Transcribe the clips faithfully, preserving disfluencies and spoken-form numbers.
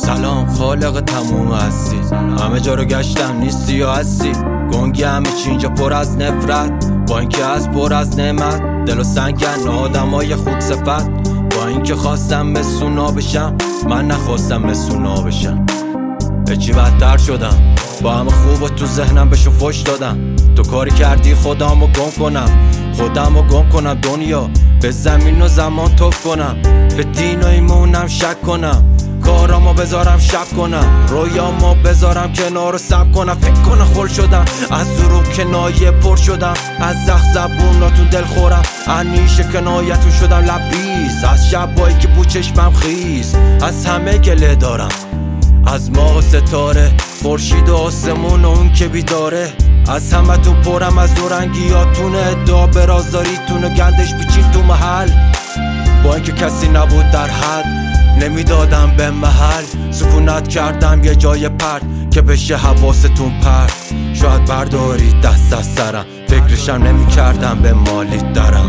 سلام خالق تموم هستی، همه جا رو گشتم نیستی یا هستی. گنگی همه چی اینجا پر از نفرت، با اینکه از پر از نعمت. دل و سنگن آدمای خوب صفت، با اینکه خواستم مسونا بشم من نخواستم مسونا بشم. هیچی بدتر شدم، با همه خوب و تو ذهنم بهشو فش دادم. تو کاری کردی خودمو گم کنم، خودمو گم کنم. دنیا به زمین و زمان توف کنم، به دین و ایمونم شک کنم. کارامو بذارم شب کنم، رویامو بذارم کنار و سب کنم. فکر کنم خل شدم، از دروغ کنایه پر شدم. از زخ زبوناتون دل خورم، انیشه کنایتون شدم لبریز. از شبایی که بو چشمم خیز، از همه گله دارم. از ماه و ستاره، خورشید و آسمون و اون که بیداره. از همه تون پرم، از دورنگیاتون ادعا به رازداریتون و گندش بیچین تو محل. با اینکه کسی نبود در حد، نمیدادم به محل. سکونت کردم یه جای پرد که بشه حواستون پرد. شاید برداری دست از سرم، فکرشم نمی کردم به مالی درم.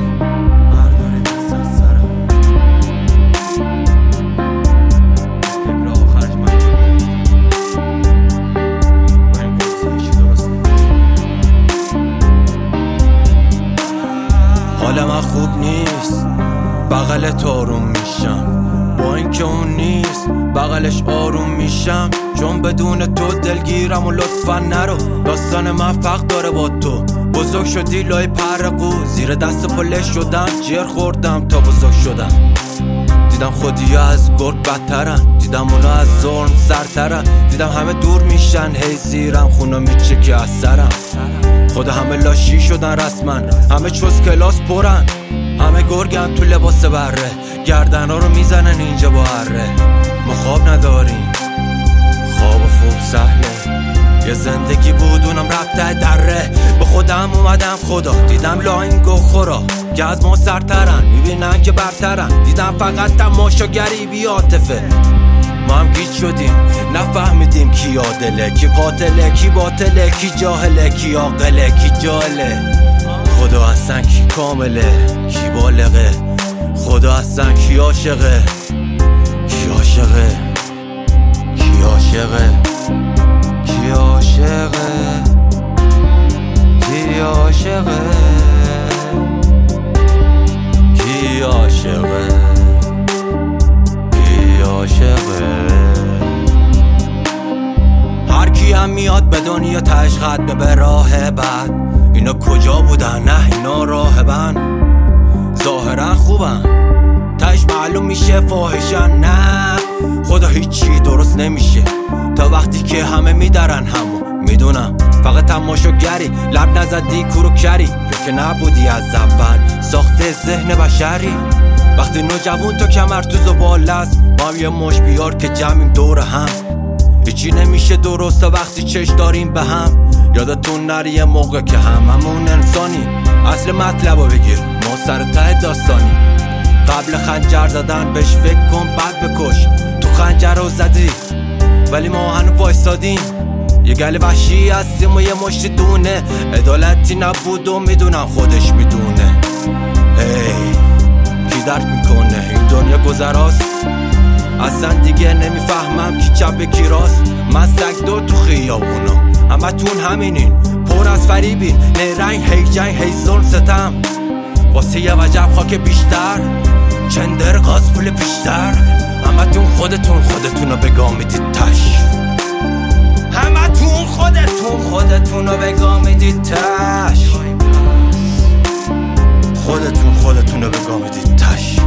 حال من خوب نیست، بغلت آروم میشم. با اینکه اون نیست بغلش آروم میشم. چون بدون تو دلگیرم و لطفا نرو. داستان من فرق داره با تو، بزرگ شدی لای پرقو. زیر دست پلش شدم، جر خوردم تا بزرگ شدم. دیدم خودی از گرگ بدترن، دیدم اونا از ظلم سرترن. دیدم همه دور میشن هی زیرم، خونو میچکی از سرم. خود همه لاشی شدن رسما، همه چوز کلاس پرن. همه گرگن تو لباس بره، گردن ها رو میزنن اینجا با هره. ما خواب نداریم، خواب خوب سهله. یه زندگی بود اونم رفته دره. به خودم اومدم خدا، دیدم لاینگ و خورا که از ما سرترن. میبینن که برترن، دیدم فقط تماشاگری بی عاطفه. ما هم گیج شدیم، نفهمیدیم کی عادله کی قاتله، کی باطله کی جاهله، کی عاقله کی جاهله. خدا اصلا کی کامله کی بالغه، خدا اصلا کی عاشقه کی عاشقه کی عاشقه کی عاشقه کی عاشقه کی عاشقه کی عاشقه. هر کی هم میاد به دنیا تهش ختمه به راه بعد. اینا کجا بودن؟ نه اینا راهبن، ظاهرا خوبن تهش معلوم میشه فاحشن. نه خدا هیچی درست نمیشه تا وقتی که همه میدارن. همو میدونم فقط تماشاگری، لب نزدی کورو کری. یا که نبودی از اول ساخته ذهن بشری. وقتی نوجوان تو کمر تو زباله است، ما هم یه مش بیار که جمعیم دور هم. هیچی نمیشه درسته وقتی چش داریم به هم. یادتون نره یه موقع که هممون انسانی. اصل مطلبو بگیر، ما سر ته داستانی. قبل خنجر زدن بهش فکر کن بعد بکش. تو خنجر رو زدی ولی ما هنو وایستادیم. یه گل وحشی هستیم و یه مشت دونه. عدالتی نبود و میدونم خودش میدونه. هی کی درک میکنه این دنیا گذراست؟ اصلا دیگه نمیفهمم کی چپ کی راست. من سگ دو تو خیابونو، همه تون همینین پر از فریبین. نه رنگ هی جنگ هی ظلم ستم، واسه یه وجب خاک بیشتر. چندر غاز پول بیشتر. همه تون خودتون خودتونو بگا میدید تش. همه تون خودتون خودتونو بگا میدید تش. خودتون خودتونو بگا میدید تش.